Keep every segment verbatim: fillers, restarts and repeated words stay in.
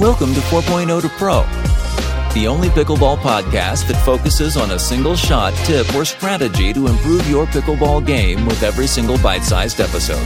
Welcome to four point oh to Pro, the only pickleball podcast that focuses on a single shot, tip, or strategy to improve your pickleball game with every single bite-sized episode.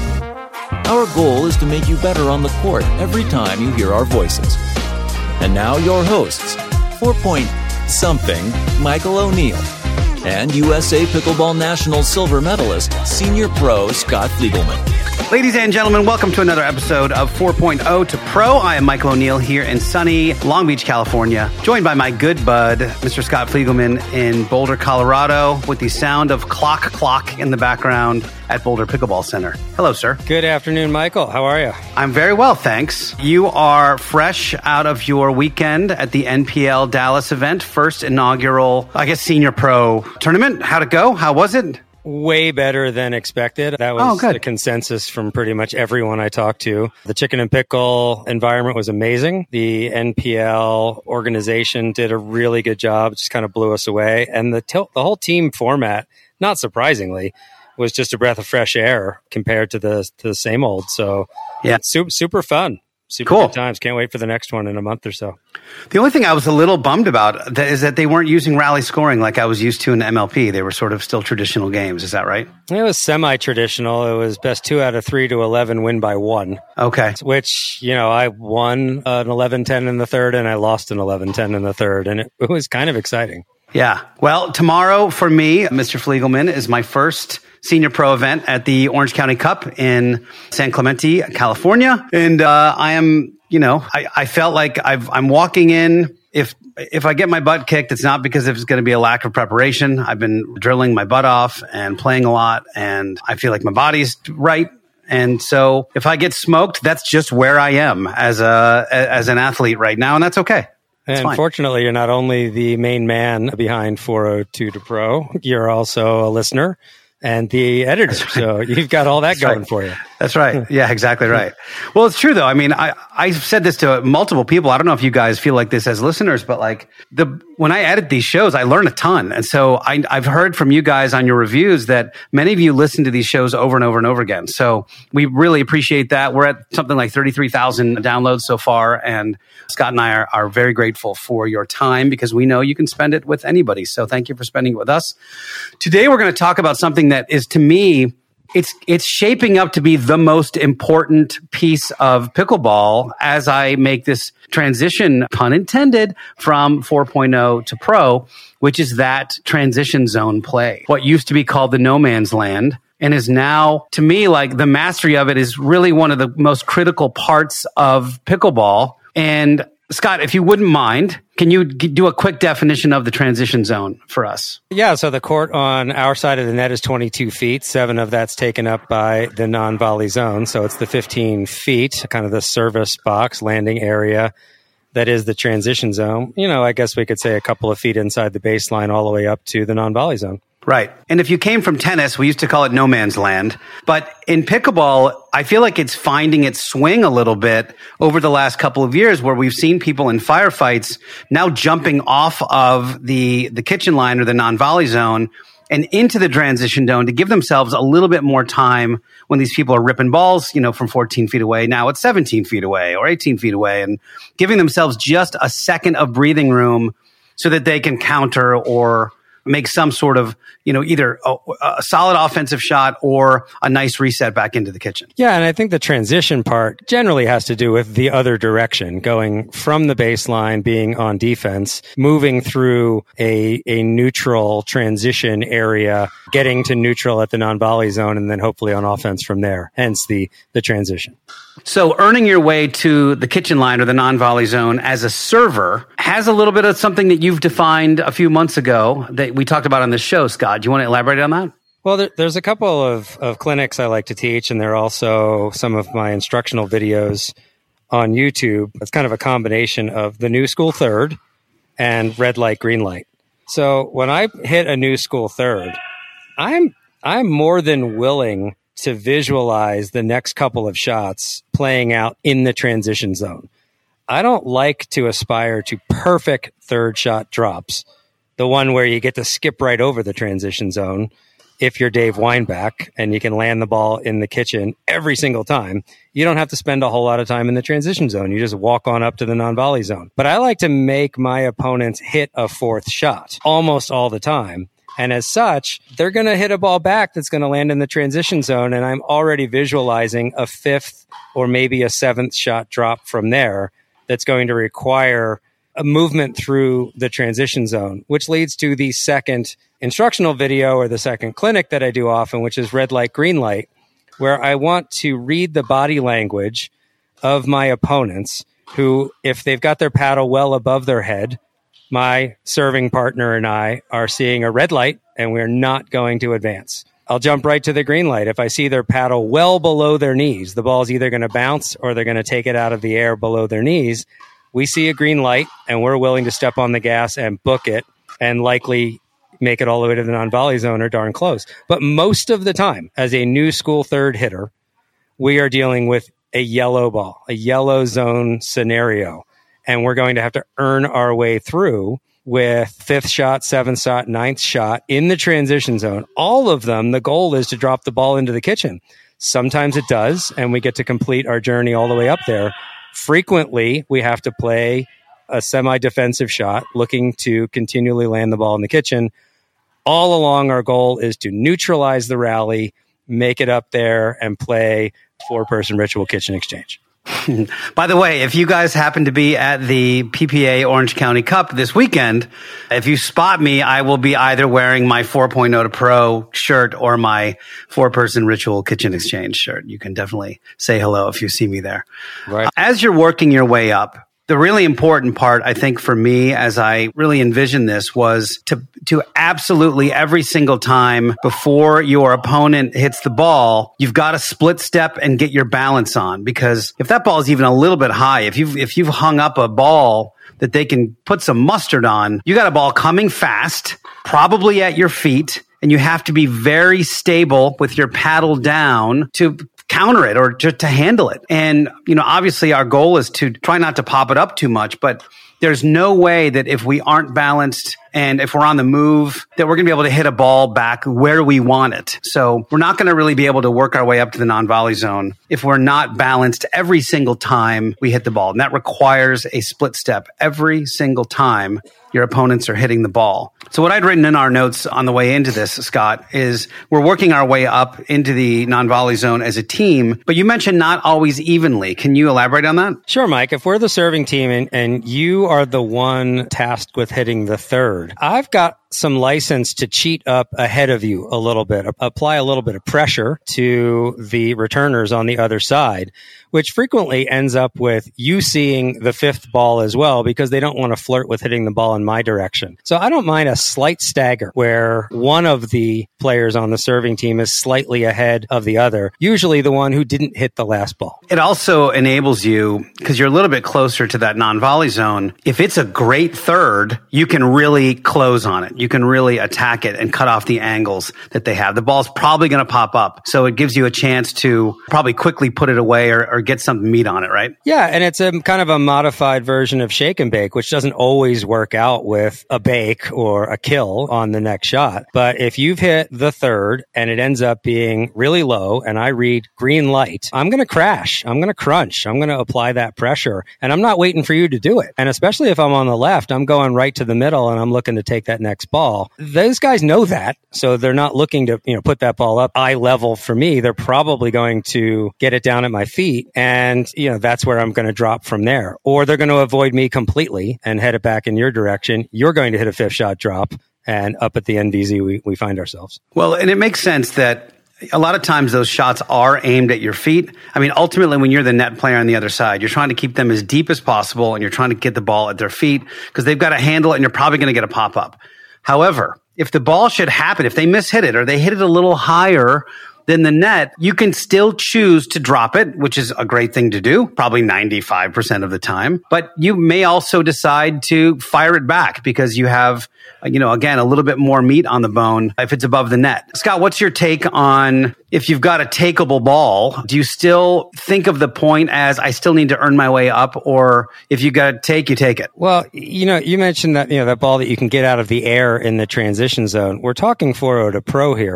Our goal is to make you better on the court every time you hear our voices. And now your hosts, four-point something Michael O'Neill, and U S A Pickleball National silver medalist, senior pro Scott Fliegelman. Ladies and gentlemen, welcome to another episode of four point oh to Pro. I am Michael O'Neill here in sunny Long Beach, California, joined by my good bud, Mister Scott Fliegelman in Boulder, Colorado, with the sound of clock clock in the background at Boulder Pickleball Center. Hello, sir. Good afternoon, Michael. How are you? I'm very well, thanks. You are fresh out of your weekend at the N P L Dallas event, first inaugural, I guess, senior pro tournament. How'd it go? How was it? Way better than expected. That was oh, the consensus from pretty much everyone I talked to. The chicken and pickle environment was amazing. The N P L organization did a really good job, just kind of blew us away. And the t- the whole team format, not surprisingly, was just a breath of fresh air compared to the to the same old. So yeah, super, super fun. Super cool. Good times. Can't wait for the next one in a month or so. The only thing I was a little bummed about is that they weren't using rally scoring like I was used to in M L P. They were sort of still traditional games. Is that right? It was semi-traditional. It was best two out of three to eleven, win by one. Okay. Which, you know, I won an eleven ten in the third and I lost an eleven ten in the third. And it, it was kind of exciting. Yeah. Well, tomorrow for me, Mister Fliegelman, is my first senior pro event at the Orange County Cup in San Clemente, California. And uh, I am, you know, I, I felt like I've, I'm walking in. If if I get my butt kicked, it's not because it's going to be a lack of preparation. I've been drilling my butt off and playing a lot, and I feel like my body's right. And so if I get smoked, that's just where I am as a as an athlete right now, and that's okay. And fine. Fortunately, you're not only the main man behind four oh two to Pro, you're also a listener and the editor. Right. So you've got all that That's going right. for you. That's right. Yeah, exactly right. Well, it's true, though. I mean, I, I've said this to multiple people. I don't know if you guys feel like this as listeners, but like the when I edit these shows, I learn a ton. And so I, I've heard from you guys on your reviews that many of you listen to these shows over and over and over again. So we really appreciate that. We're at something like thirty-three thousand downloads so far. And Scott and I are, are very grateful for your time because we know you can spend it with anybody. So thank you for spending it with us. Today, we're going to talk about something that is, to me, It's it's shaping up to be the most important piece of pickleball as I make this transition, pun intended, from four point oh to Pro, which is that transition zone play. What used to be called the no man's land and is now, to me, like the mastery of it is really one of the most critical parts of pickleball. And Scott, if you wouldn't mind, can you g- do a quick definition of the transition zone for us? Yeah, so the court on our side of the net is twenty-two feet. Seven of that's taken up by the non-volley zone. So it's the fifteen feet, kind of the service box landing area that is the transition zone. You know, I guess we could say a couple of feet inside the baseline all the way up to the non-volley zone. Right. And if you came from tennis, we used to call it no man's land. But in pickleball, I feel like it's finding its swing a little bit over the last couple of years where we've seen people in firefights now jumping off of the, the kitchen line or the non-volley zone and into the transition zone to give themselves a little bit more time when these people are ripping balls, you know, from fourteen feet away. Now it's seventeen feet away or eighteen feet away and giving themselves just a second of breathing room so that they can counter or make some sort of, you know, either a, a solid offensive shot or a nice reset back into the kitchen. Yeah, and I think the transition part generally has to do with the other direction, going from the baseline, being on defense, moving through a a neutral transition area, getting to neutral at the non-volley zone, and then hopefully on offense from there, hence the the transition. So earning your way to the kitchen line or the non-volley zone as a server has a little bit of something that you've defined a few months ago that we talked about on this show, Scott. Do you want to elaborate on that? Well, there, there's a couple of, of clinics I like to teach, and there are also some of my instructional videos on YouTube. It's kind of a combination of the new school third and red light, green light. So when I hit a new school third, I'm I'm more than willing to visualize the next couple of shots playing out in the transition zone. I don't like to aspire to perfect third shot drops, the one where you get to skip right over the transition zone. if you're Dave Weinbach and you can land the ball in the kitchen every single time, you don't have to spend a whole lot of time in the transition zone. You just walk on up to the non-volley zone. But I like to make my opponents hit a fourth shot almost all the time. And as such, they're going to hit a ball back that's going to land in the transition zone. And I'm already visualizing a fifth or maybe a seventh shot drop from there that's going to require a movement through the transition zone, which leads to the second instructional video or the second clinic that I do often, which is red light, green light, where I want to read the body language of my opponents who, if they've got their paddle well above their head, my serving partner and I are seeing a red light and we're not going to advance. I'll jump right to the green light. If I see their paddle well below their knees, the ball is either going to bounce or they're going to take it out of the air below their knees. We see a green light and we're willing to step on the gas and book it and likely make it all the way to the non-volley zone or darn close. But most of the time, as a new school third hitter, we are dealing with a yellow ball, a yellow zone scenario. And we're going to have to earn our way through with fifth shot, seventh shot, ninth shot in the transition zone. All of them, the goal is to drop the ball into the kitchen. Sometimes it does, and we get to complete our journey all the way up there. Frequently, we have to play a semi-defensive shot, looking to continually land the ball in the kitchen. All along, our goal is to neutralize the rally, make it up there, and play four-person ritual kitchen exchange. By the way, if you guys happen to be at the P P A Orange County Cup this weekend, if you spot me, I will be either wearing my four point oh to Pro shirt or my four-person Ritual Kitchen Exchange shirt. You can definitely say hello if you see me there. Right. As you're working your way up, the really important part, I think, for me, as I really envisioned this, was to to absolutely every single time before your opponent hits the ball, you've got to split step and get your balance on. Because if that ball is even a little bit high, if you've if you've hung up a ball that they can put some mustard on, you got a ball coming fast, probably at your feet, and you have to be very stable with your paddle down to counter it or just to handle it. And, you know, obviously our goal is to try not to pop it up too much, but there's no way that if we aren't balanced and if we're on the move, that we're going to be able to hit a ball back where we want it. So we're not going to really be able to work our way up to the non-volley zone if we're not balanced every single time we hit the ball. And that requires a split step every single time your opponents are hitting the ball. So what I'd written in our notes on the way into this, Scott, is we're working our way up into the non-volley zone as a team, but you mentioned not always evenly. Can you elaborate on that? Sure, Mike. If we're the serving team and, and you are the one tasked with hitting the third, I've got some license to cheat up ahead of you a little bit, apply a little bit of pressure to the returners on the other side, which frequently ends up with you seeing the fifth ball as well because they don't want to flirt with hitting the ball in my direction. So I don't mind a slight stagger where one of the players on the serving team is slightly ahead of the other, usually the one who didn't hit the last ball. It also enables you, because you're a little bit closer to that non-volley zone, if it's a great third, you can really close on it. You can really attack it and cut off the angles that they have. The ball's probably going to pop up. So it gives you a chance to probably quickly put it away or, or get some meat on it, right? Yeah, and it's a kind of a modified version of shake and bake, which doesn't always work out with a bake or a kill on the next shot. But if you've hit the third and it ends up being really low and I read green light, I'm going to crash. I'm going to crunch. I'm going to apply that pressure. And I'm not waiting for you to do it. And especially if I'm on the left, I'm going right to the middle and I'm looking to take that next ball. Those guys know that. So they're not looking to, you know, put that ball up eye level for me. They're probably going to get it down at my feet. And, you know, that's where I'm going to drop from there. Or they're going to avoid me completely and head it back in your direction. You're going to hit a fifth shot drop. And up at the N V Z, we, we find ourselves. Well, and it makes sense that a lot of times those shots are aimed at your feet. I mean, ultimately, when you're the net player on the other side, you're trying to keep them as deep as possible and you're trying to get the ball at their feet because they've got to handle it and you're probably going to get a pop up. However, if the ball should happen, if they mishit it or they hit it a little higher than the net, you can still choose to drop it, which is a great thing to do, probably ninety-five percent of the time. But you may also decide to fire it back because you have, you know, again, a little bit more meat on the bone if it's above the net. Scott, what's your take on if you've got a takeable ball? Do you still think of the point as I still need to earn my way up, or if you got to take, you take it? Well, you know, you mentioned that, you know, that ball that you can get out of the air in the transition zone. We're talking four oh to Pro here.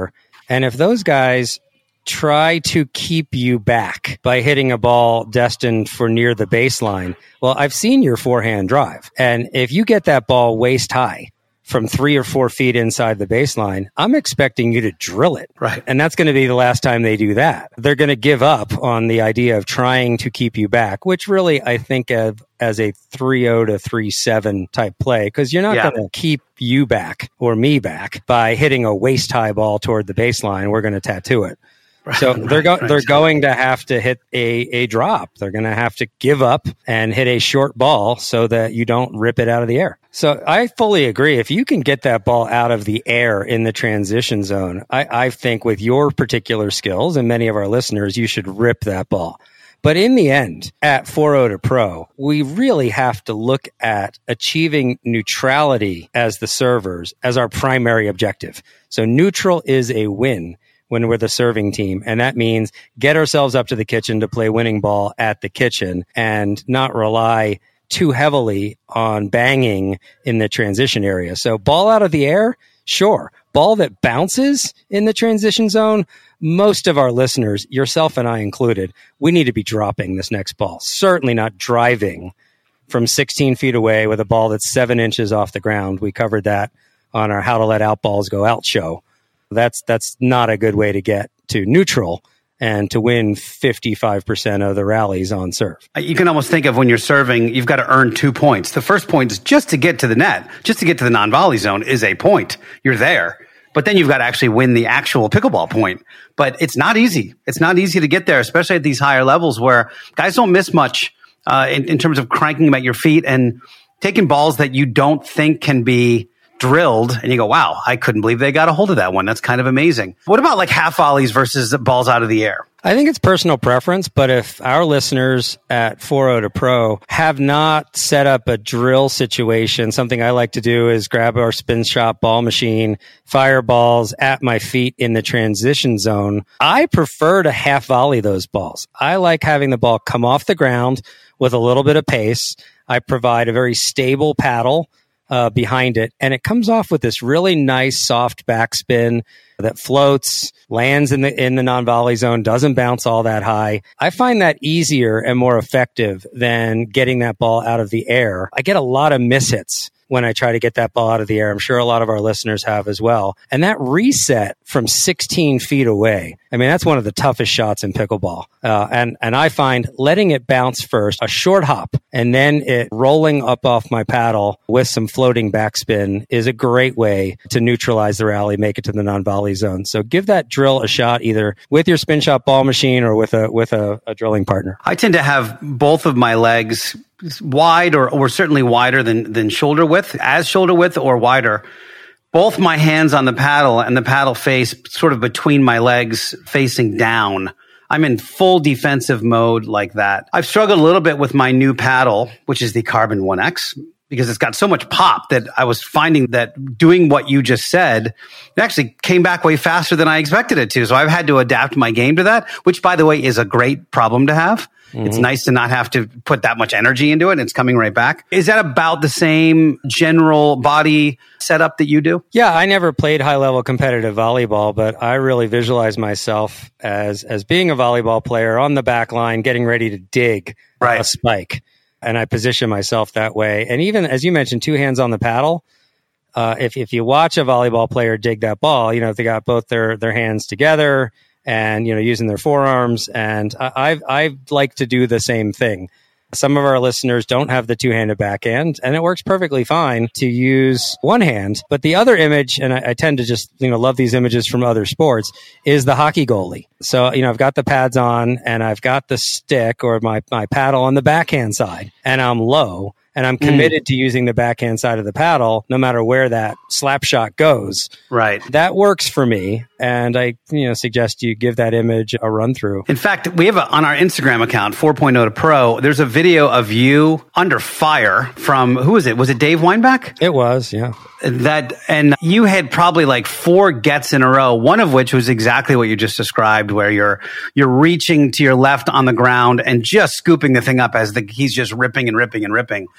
And if those guys try to keep you back by hitting a ball destined for near the baseline, well, I've seen your forehand drive. And if you get that ball waist high from three or four feet inside the baseline, I'm expecting you to drill it. Right. And that's going to be the last time they do that. They're going to give up on the idea of trying to keep you back, which really I think of as a three oh to three seven type play, because you're not yeah. going to keep you back or me back by hitting a waist high ball toward the baseline. We're going to tattoo it. Right, so they're go- right, they're going to have to hit a, a drop. They're going to have to give up and hit a short ball so that you don't rip it out of the air. So I fully agree. If you can get that ball out of the air in the transition zone, I, I think with your particular skills and many of our listeners, you should rip that ball. But in the end, at four oh to Pro, we really have to look at achieving neutrality as the servers as our primary objective. So neutral is a win when we're the serving team. And that means get ourselves up to the kitchen to play winning ball at the kitchen and not rely too heavily on banging in the transition area. So ball out of the air, sure. Ball that bounces in the transition zone, most of our listeners, yourself and I included, we need to be dropping this next ball. Certainly not driving from sixteen feet away with a ball that's seven inches off the ground. We covered that on our How to Let Out Balls Go Out show. That's that's not a good way to get to neutral and to win fifty-five percent of the rallies on serve. You can almost think of when you're serving, you've got to earn two points. The first point is just to get to the net, just to get to the non-volley zone is a point. You're there. But then you've got to actually win the actual pickleball point. But it's not easy. It's not easy to get there, especially at these higher levels where guys don't miss much uh, in, in terms of cranking them at your feet and taking balls that you don't think can be drilled, and you go, wow, I couldn't believe they got a hold of that one. That's kind of amazing. What about like half volleys versus balls out of the air? I think it's personal preference, but if our listeners at four oh to Pro have not set up a drill situation, something I like to do is grab our spin shot ball machine, fire balls at my feet in the transition zone. I prefer to half volley those balls. I like having the ball come off the ground with a little bit of pace. I provide a very stable paddle Uh, behind it. And it comes off with this really nice soft backspin that floats, lands in the in the non-volley zone, doesn't bounce all that high. I find that easier and more effective than getting that ball out of the air. I get a lot of mishits when I try to get that ball out of the air. I'm sure a lot of our listeners have as well. And that reset from sixteen feet away, I mean, that's one of the toughest shots in pickleball. Uh, and, and I find letting it bounce first, a short hop, and then it rolling up off my paddle with some floating backspin is a great way to neutralize the rally, make it to the non-volley zone. So give that drill a shot either with your spin shot ball machine or with a, with a, a drilling partner. I tend to have both of my legs wide or, or certainly wider than, than shoulder width, as shoulder width or wider. Both my hands on the paddle and the paddle face sort of between my legs facing down. I'm in full defensive mode like that. I've struggled a little bit with my new paddle, which is the Carbon one X, because it's got so much pop that I was finding that doing what you just said, it actually came back way faster than I expected it to. So I've had to adapt my game to that, which, by the way, is a great problem to have. Mm-hmm. It's nice to not have to put that much energy into it. And it's coming right back. Is that about the same general body setup that you do? Yeah, I never played high-level competitive volleyball, but I really visualize myself as as being a volleyball player on the back line, getting ready to dig right. a spike. And I position myself that way. And even, as you mentioned, two hands on the paddle. Uh, if if you watch a volleyball player dig that ball, you know, if they got both their their hands together and, you know, using their forearms. And I I, I like to do the same thing. Some of our listeners don't have the two-handed backhand, and it works perfectly fine to use one hand. But the other image, and I, I tend to just, you know, love these images from other sports, is the hockey goalie. So, you know, I've got the pads on, and I've got the stick or my, my paddle on the backhand side, and I'm low, and I'm committed mm. to using the backhand side of the paddle no matter where that slap shot goes. Right. That works for me, and I, you know, suggest you give that image a run through. In fact, we have a, on our Instagram account, four oh to Pro, there's a video of you under fire from, who was it? Was it Dave Weinbach? It was, yeah. That, and you had probably like four gets in a row, one of which was exactly what you just described, where you're you're reaching to your left on the ground and just scooping the thing up as the he's just ripping and ripping and ripping.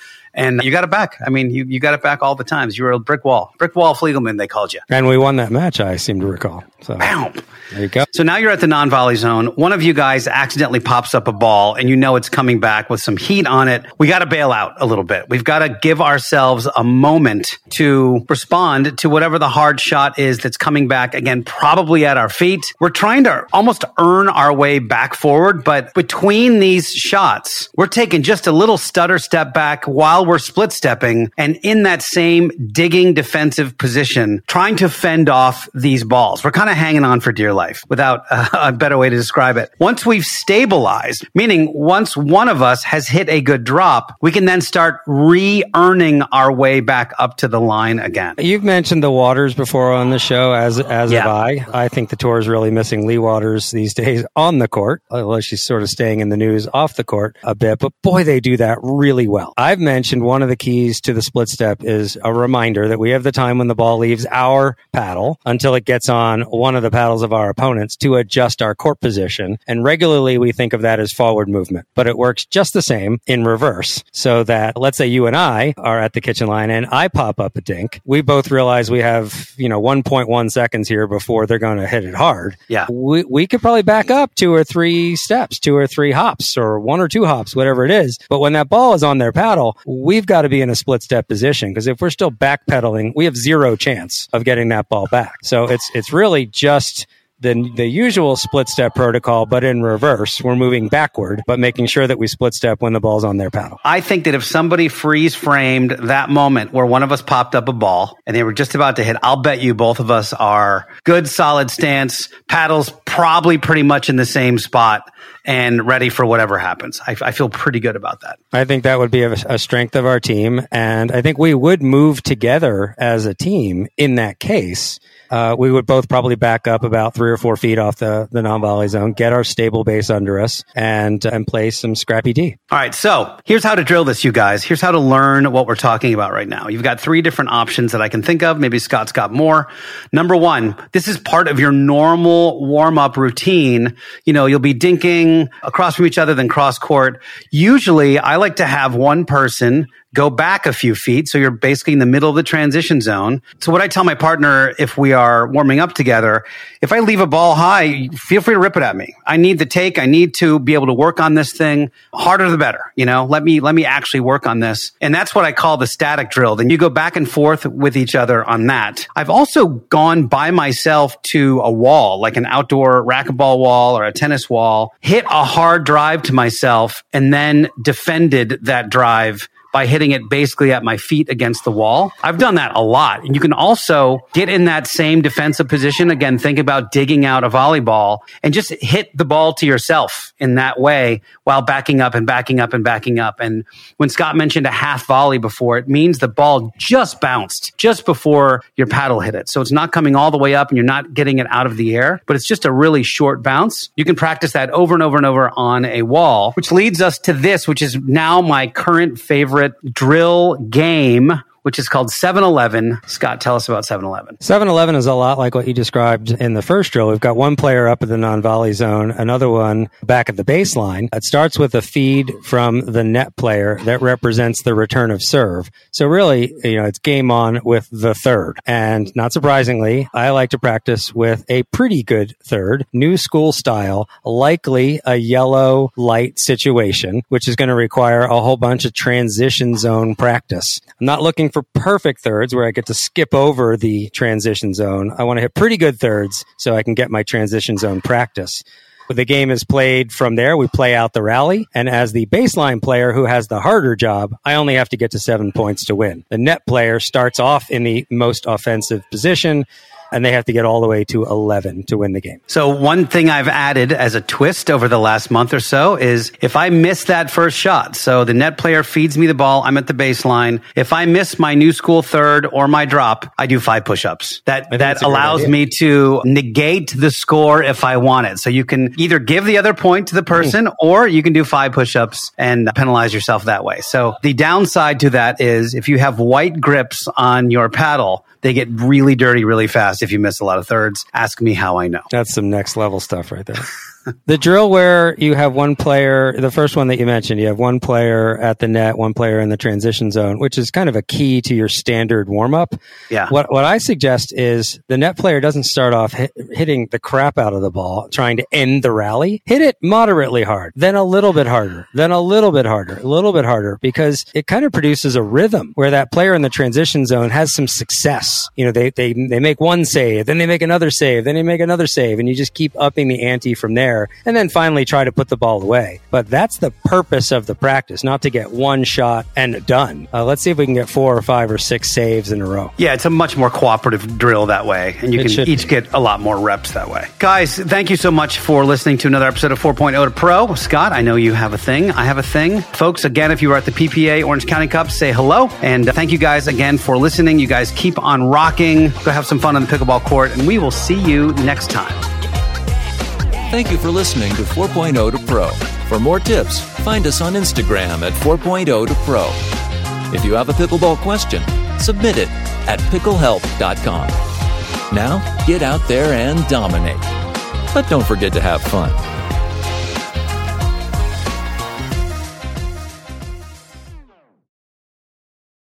And you got it back. I mean, you, you got it back all the times. You were a brick wall. Brick wall Fliegelman, they called you. And we won that match, I seem to recall. So Bam. There you go. So now you're at the non-volley zone. One of you guys accidentally pops up a ball and you know it's coming back with some heat on it. We got to bail out a little bit. We've got to give ourselves a moment to respond to whatever the hard shot is that's coming back, again, probably at our feet. We're trying to almost earn our way back forward, but between these shots, we're taking just a little stutter step back while we're split stepping and in that same digging defensive position, trying to fend off these balls. We're kind of hanging on for dear life without uh, a better way to describe it. Once we've stabilized, meaning once one of us has hit a good drop, we can then start re-earning our way back up to the line again. You've mentioned the Waters before on the show, as as Yeah. have I. I think the tour is really missing Lee Waters these days on the court, although she's sort of staying in the news off the court a bit. But boy, they do that really well. I've mentioned one of the keys to the split step is a reminder that we have the time when the ball leaves our paddle until it gets on one of the paddles of our opponents to adjust our court position. And regularly we think of that as forward movement, but it works just the same in reverse. So that let's say you and I are at the kitchen line and I pop up a dink. We both realize we have, you know, one point one seconds here before they're going to hit it hard. Yeah. We, we could probably back up two or three steps, two or three hops or one or two hops, whatever it is. But when that ball is on their paddle, we've got to be in a split step position because if we're still backpedaling, we have zero chance of getting that ball back. So it's, it's really just the the usual split step protocol, but in reverse. We're moving backward, but making sure that we split step when the ball's on their paddle. I think that if somebody freeze framed that moment where one of us popped up a ball and they were just about to hit, I'll bet you both of us are good, solid stance, paddles probably pretty much in the same spot and ready for whatever happens. I, I feel pretty good about that. I think that would be a, a strength of our team. And I think we would move together as a team in that case. Uh, we would both probably back up about three or four feet off the, the non-volley zone, get our stable base under us, and and play some scrappy D. All right, so here's how to drill this, you guys. Here's how to learn what we're talking about right now. You've got three different options that I can think of. Maybe Scott's got more. Number one, this is part of your normal warm-up routine. You know, you'll be dinking across from each other, then cross-court. Usually, I like to have one person go back a few feet. So you're basically in the middle of the transition zone. So what I tell my partner, if we are warming up together, if I leave a ball high, feel free to rip it at me. I need the take. I need to be able to work on this thing. Harder the better. You know, let me, let me actually work on this. And that's what I call the static drill. Then you go back and forth with each other on that. I've also gone by myself to a wall, like an outdoor racquetball wall or a tennis wall, hit a hard drive to myself and then defended that drive by hitting it basically at my feet against the wall. I've done that a lot. And you can also get in that same defensive position. Again, think about digging out a volleyball and just hit the ball to yourself in that way while backing up and backing up and backing up. And when Scott mentioned a half volley before, it means the ball just bounced just before your paddle hit it. So it's not coming all the way up and you're not getting it out of the air, but it's just a really short bounce. You can practice that over and over and over on a wall, which leads us to this, which is now my current favorite drill game, which is called seven eleven. Scott, tell us about seven eleven. seven eleven is a lot like what you described in the first drill. We've got one player up at the non-volley zone, another one back at the baseline. It starts with a feed from the net player that represents the return of serve. So really, you know, it's game on with the third. And not surprisingly, I like to practice with a pretty good third, new school style, likely a yellow light situation, which is going to require a whole bunch of transition zone practice. I'm not looking for perfect thirds where I get to skip over the transition zone. I want to hit pretty good thirds so I can get my transition zone practice. The game is played from there. We play out the rally. And as the baseline player who has the harder job, I only have to get to seven points to win. The net player starts off in the most offensive position, and they have to get all the way to eleven to win the game. So one thing I've added as a twist over the last month or so is if I miss that first shot, so the net player feeds me the ball, I'm at the baseline. If I miss my new school third or my drop, I do five push-ups. That that allows me to negate the score if I want it. So you can either give the other point to the person mm. or you can do five push-ups and penalize yourself that way. So the downside to that is if you have white grips on your paddle, they get really dirty really fast if you miss a lot of thirds. Ask me how I know. That's some next level stuff right there. The drill where you have one player, the first one that you mentioned, you have one player at the net, one player in the transition zone, which is kind of a key to your standard warm-up. Yeah. What what I suggest is the net player doesn't start off hit, hitting the crap out of the ball, trying to end the rally. Hit it moderately hard, then a little bit harder, then a little bit harder, a little bit harder, because it kind of produces a rhythm where that player in the transition zone has some success. You know, they they they make one save, then they make another save, then they make another save, and you just keep upping the ante from there, and then finally try to put the ball away. But that's the purpose of the practice, not to get one shot and done. Uh, let's see if we can get four or five or six saves in a row. Yeah, it's a much more cooperative drill that way, and you It can each be. get a lot more reps that way. Guys, thank you so much for listening to another episode of four point oh to Pro. Scott, I know you have a thing. I have a thing. Folks, again, if you were at the P P A Orange County Cup, say hello. And uh, thank you guys again for listening. You guys keep on rocking. Go have some fun on the pickleball court, and we will see you next time. Thank you for listening to four point oh to Pro. For more tips, find us on Instagram at four point oh to Pro. If you have a pickleball question, submit it at pickle help dot com. Now, get out there and dominate. But don't forget to have fun.